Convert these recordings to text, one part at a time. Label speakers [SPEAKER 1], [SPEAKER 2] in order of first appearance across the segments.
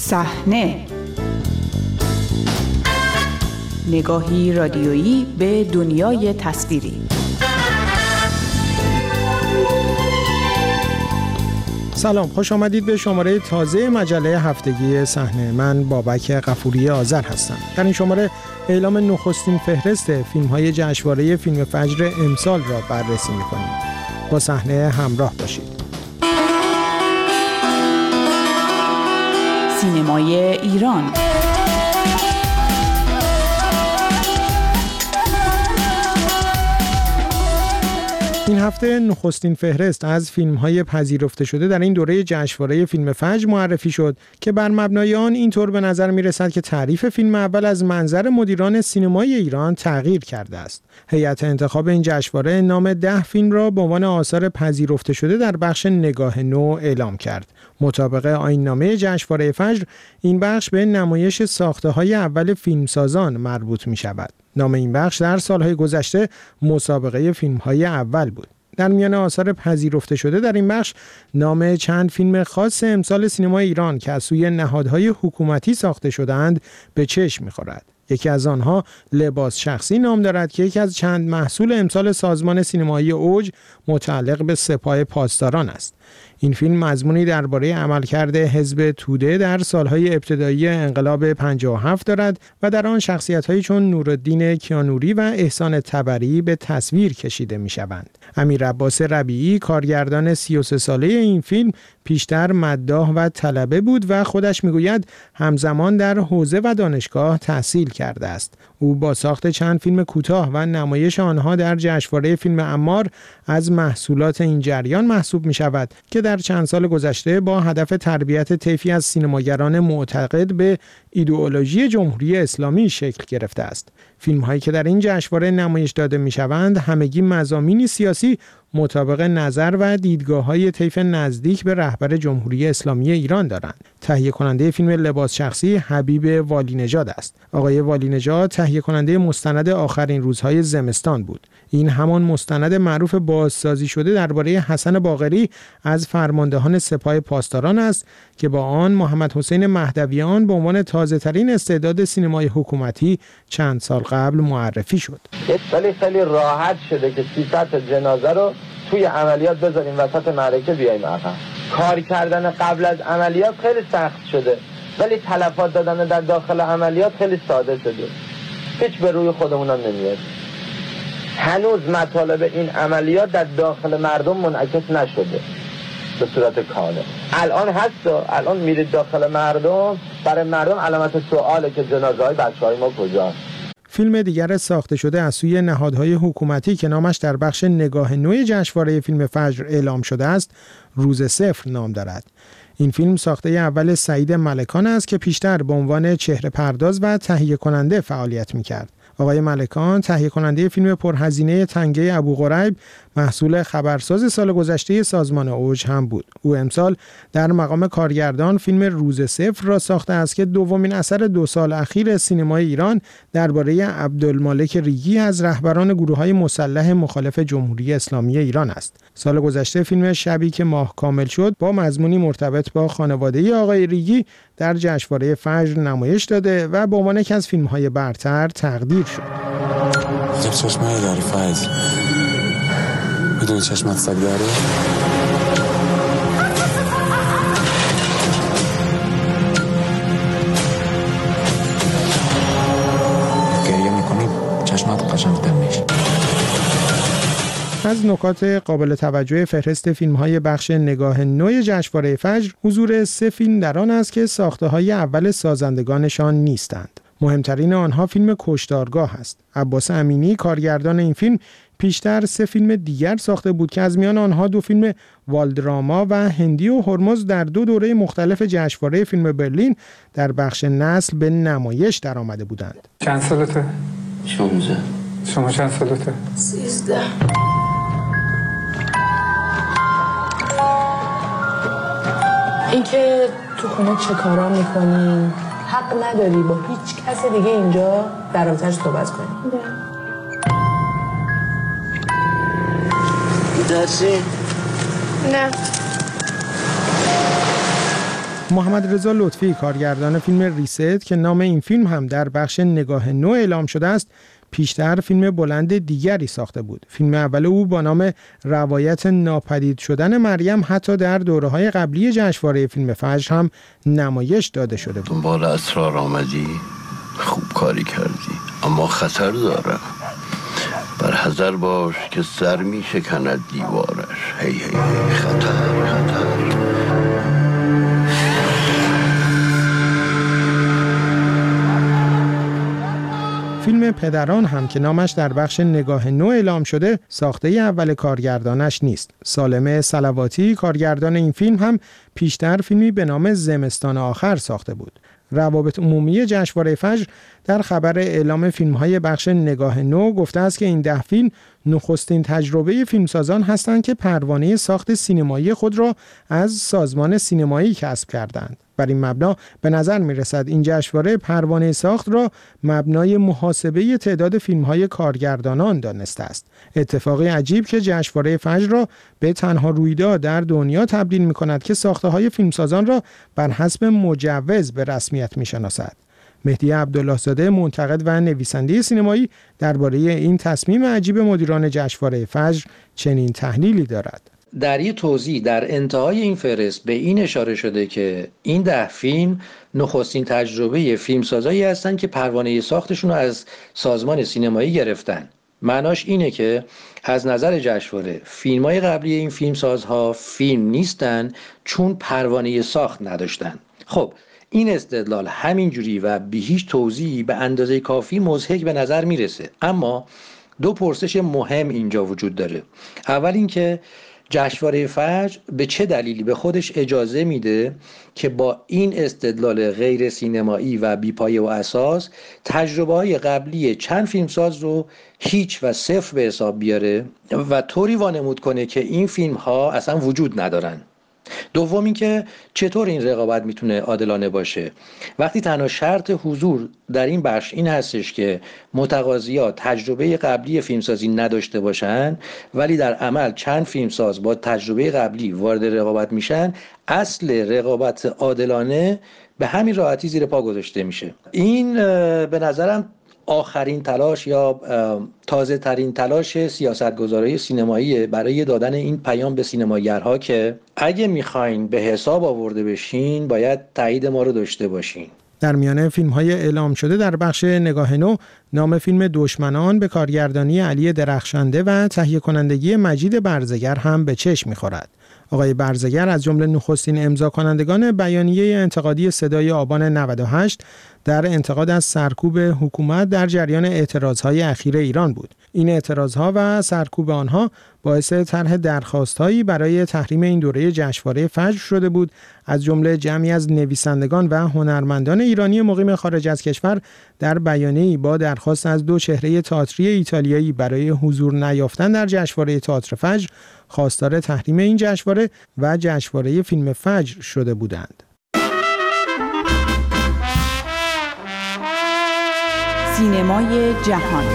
[SPEAKER 1] صحنه، نگاهی رادیویی به دنیای تصویری.
[SPEAKER 2] سلام، خوش آمدید به شماره تازه مجله هفتگی صحنه. من بابک غفوری آذر هستم. در این شماره اعلام نخستین فهرست فیلم‌های جشنواره فیلم فجر امسال را بررسی می‌کنیم. با صحنه همراه باشید.
[SPEAKER 1] سینمای ایران.
[SPEAKER 2] این هفته نخستین فهرست از فیلم‌های پذیرفته شده در این دوره جشنواره فیلم فجر معرفی شد که بر مبنای آن اینطور به نظر می‌رسد که تعریف فیلم اول از منظر مدیران سینمای ایران تغییر کرده است. هیئت انتخاب این جشنواره نام 10 فیلم را به عنوان آثار پذیرفته شده در بخش نگاه نو اعلام کرد. مطابق آیین‌نامه جشنواره فجر، این بخش به نمایش ساخته‌های اول فیلمسازان مربوط می‌شود. نام این بخش در سالهای گذشته مسابقه فیلم‌های اول بود. در میان آثار پذیرفته شده در این بخش نام چند فیلم خاص امسال سینمای ایران که از سوی نهادهای حکومتی ساخته شده‌اند به چشم می‌خورد. یکی از آنها لباس شخصی نام دارد که یکی از چند محصول امسال سازمان سینمایی اوج متعلق به سپاه پاسداران است. این فیلم مضمونی درباره عملکرد حزب توده در سالهای ابتدایی انقلاب 57 دارد و در آن شخصیت‌هایی چون نورالدین کیانوری و احسان طبری به تصویر کشیده می‌شوند. امیر عباس ربیعی کارگردان 33 ساله این فیلم پیشتر مداح و طلبه بود و خودش می‌گوید همزمان در حوزه و دانشگاه تحصیل کرده است. او با ساخت چند فیلم کوتاه و نمایش آنها در جشنواره فیلم عمار از محصولات این جریان محسوب می‌شود که در چند سال گذشته با هدف تربیت طیفی از سینماگران معتقد به ایدئولوژی جمهوری اسلامی شکل گرفته است. فیلم‌هایی که در این جشنواره نمایش داده می‌شوند همگی مضامینی سیاسی مطابق نظر و دیدگاه‌های طیف نزدیک به رهبر جمهوری اسلامی ایران دارند. تهیه کننده فیلم لباس شخصی حبیب والینژاد است. آقای والینژاد تهیه کننده مستند آخرین روزهای زمستان بود. این همان مستند معروف بازسازی شده درباره حسن باقری از فرماندهان سپاه پاسداران است که با آن محمد حسین مهدویان به عنوان تازه‌ترین استعداد سینمای حکومتی چند سال قبل معرفی شد.
[SPEAKER 3] خیلی راحت شده که 300 جنازه رو توی عملیات بذاریم وسط معرکه بیایم عقب. کار کردن قبل از عملیات خیلی سخت شده، ولی تلفات دادن در داخل عملیات خیلی ساده شده. هیچ به روی خودمون هم نمیاد. هنوز مطالب این عملیات در داخل مردم منعکس نشده به صورت کامل. الان هست، الان میرید داخل مردم، برای مردم علامت سواله که جنازه‌های بچه‌های ما کجاست.
[SPEAKER 2] فیلم دیگر ساخته شده از سوی نهادهای حکومتی که نامش در بخش نگاه نو جشنواره فیلم فجر اعلام شده است، روز صفر نام دارد. این فیلم ساخته اول سعید ملکان است که پیشتر به عنوان چهره پرداز و تهیه کننده فعالیت می‌کرد. آقای ملکان تهیه کننده فیلم پرهزینه تنگه ابوغریب محصول خبرساز سال گذشته سازمان اوج هم بود. او امسال در مقام کارگردان فیلم روز صفر را ساخته است که دومین اثر 2 سال اخیر سینمای ایران درباره عبدالمالک ریگی از رهبران گروه‌های مسلح مخالف جمهوری اسلامی ایران است. سال گذشته فیلم شبی که ماه کامل شد با مضمونی مرتبط با خانواده آقای ریگی در جشنواره فجر نمایش داده و به عنوان یکی از فیلم‌های برتر تقدیر شد.
[SPEAKER 4] چشمه داری فایز، بدون چشمت سگ داری؟ گریه میکنی چشمت قشنگ‌تر میشه.
[SPEAKER 2] از نکات قابل توجه فهرست فیلم‌های بخش نگاه نو جشنواره فجر حضور 3 فیلم در آن است که ساخته‌های اول سازندگانشان نیستند. مهمترین آنها فیلم کشتارگاه است. عباس امینی کارگردان این فیلم پیشتر 3 فیلم دیگر ساخته بود که از میان آنها 2 فیلم والدراما و هندی و هرمز در 2 دوره مختلف جشنواره فیلم برلین در بخش نسل به نمایش درآمده بودند.
[SPEAKER 5] چند سالته؟
[SPEAKER 4] 16.
[SPEAKER 5] شما چند سالته؟
[SPEAKER 6] 13. اینکه تو خونه چه کارا میکنی حق نداری با هیچ کس دیگه اینجا در رابطه‌اش صحبت کنی.
[SPEAKER 3] درسی؟
[SPEAKER 6] نه.
[SPEAKER 2] محمد رضا لطفی کارگردان فیلم ریست که نام این فیلم هم در بخش نگاه نو اعلام شده است، پیشتر فیلم بلند دیگری ساخته بود. فیلم اول او با نام روایت ناپدید شدن مریم حتی در دوره‌های قبلی جشنواره فیلم فجر هم نمایش داده شده بود.
[SPEAKER 5] دنبال اسرار آمدی، خوب کاری کردی، اما خطر داره. بر حذر باش که سر می شکند دیوارش. هی هی هی، خطر خطر.
[SPEAKER 2] فیلم پدران هم که نامش در بخش نگاه نو اعلام شده، ساخته اول کارگردانش نیست. سالم صلواتی کارگردان این فیلم هم پیشتر فیلمی به نام زمستان آخر ساخته بود. روابط عمومی جشنواره فجر در خبر اعلام فیلم‌های بخش نگاه نو گفته است که این 10 فیلم نخستین تجربه فیلمسازان هستند که پروانه ساخت سینمایی خود را از سازمان سینمایی کسب کردند. بر این مبنا به نظر می‌رسد این جشنواره پروانه ساخت را مبنای محاسبه تعداد فیلم‌های کارگردانان دانسته است. اتفاقی عجیب که جشنواره فجر را به تنها رویداد در دنیا تبدیل می‌کند که ساخته‌های فیلمسازان را بر حسب مجوز به رسمیت می‌شناسد. مهدی عبدالله زاده منتقد و نویسنده سینمایی درباره این تصمیم عجیب مدیران جشنواره فجر چنین تحلیلی دارد.
[SPEAKER 7] در یه توضیح در انتهای این فهرست به این اشاره شده که این 10 فیلم نخستین تجربه فیلمسازایی هستند که پروانه ساختشون رو از سازمان سینمایی گرفتن. معناش اینه که از نظر جشنواره فیلم‌های قبلی این فیلمسازها فیلم نیستن چون پروانه ساخت نداشتن. خب این استدلال همینجوری و بی هیچ توضیحی به اندازه کافی مضحک به نظر میرسه، اما 2 پرسش مهم اینجا وجود داره. اول اینکه جشنواره فجر به چه دلیلی به خودش اجازه میده که با این استدلال غیر سینمایی و بی‌پایه و اساس تجربه‌های قبلی چند فیلمساز رو هیچ و صفر به حساب بیاره و طوری وانمود کنه که این فیلم‌ها اصلا وجود ندارن. دوم اینکه چطور این رقابت میتونه عادلانه باشه وقتی تنها شرط حضور در این بخش این هستش که متقاضی‌ها تجربه قبلی فیلمسازی نداشته باشن، ولی در عمل چند فیلمساز با تجربه قبلی وارد رقابت میشن. اصل رقابت عادلانه به همین راحتی زیر پا گذاشته میشه. این به نظرم آخرین تلاش یا تازه ترین تلاش سیاستگزارای سینمایی برای دادن این پیام به سینماگرها که اگه میخواین به حساب آورده بشین باید تایید ما رو داشته باشین.
[SPEAKER 2] در میانه فیلم‌های اعلام شده در بخش نگاه نو، نام فیلم دشمنان به کارگردانی علی درخشنده و تهیه کنندگی مجید برزگر هم به چشم می‌خورد. آقای برزگر از جمله نخستین امضا کنندگان بیانیه انتقادی صدای آبان 98 در انتقاد از سرکوب حکومت در جریان اعتراضهای اخیر ایران بود. این اعتراضها و سرکوب آنها باعث طرح درخواست‌هایی برای تحریم این دوره جشنواره فجر شده بود. از جمله جمعی از نویسندگان و هنرمندان ایرانی مقیم خارج از کشور در بیانیه‌ای با درخواست از 2 چهره تئاتری ایتالیایی برای حضور نیافتن در جشنواره تئاتر فجر خواستار تحریم این جشنواره و جشنواره فیلم فجر شده بودند.
[SPEAKER 1] سینمای جهان.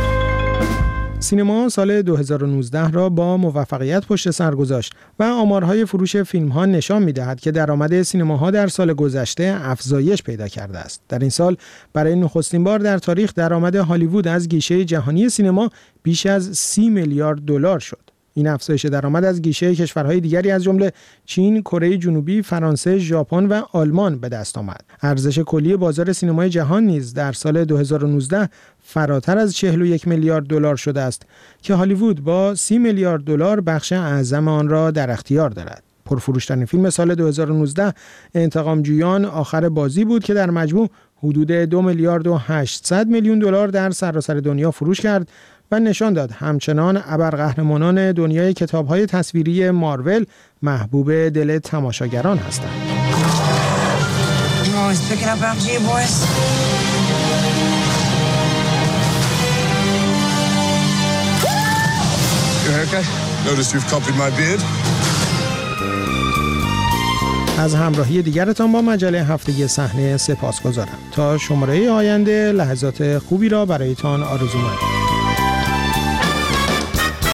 [SPEAKER 2] سینما سال 2019 را با موفقیت پشت سر گذاشت و آمارهای فروش فیلم‌ها نشان می‌دهد که درآمد سینماها در سال گذشته افزایش پیدا کرده است. در این سال برای نخستین بار در تاریخ درآمد هالیوود از گیشه جهانی سینما بیش از 30 میلیارد دلار شد. این افزایش درآمد از گیشه کشورهای دیگری از جمله چین، کره جنوبی، فرانسه، ژاپن و آلمان به دست آمد. ارزش کلی بازار سینمای جهان نیز در سال 2019 فراتر از 41 میلیارد دلار شده است که هالیوود با 30 میلیارد دلار بخش اعظم آن را در اختیار دارد. پرفروشترین فیلم سال 2019 انتقامجویان آخر بازی بود که در مجموع حدود 2 میلیارد و 800 میلیون دلار در سراسر دنیا فروش کرد و نشان داد همچنان ابرقهرمانان دنیای کتاب‌های تصویری مارول محبوب دل تماشاگران هستند. از همراهی دیگرتان با مجله هفتگی صحنه سپاسگزارم. تا شماره آینده لحظات خوبی را برایتان آرزو می‌کنم.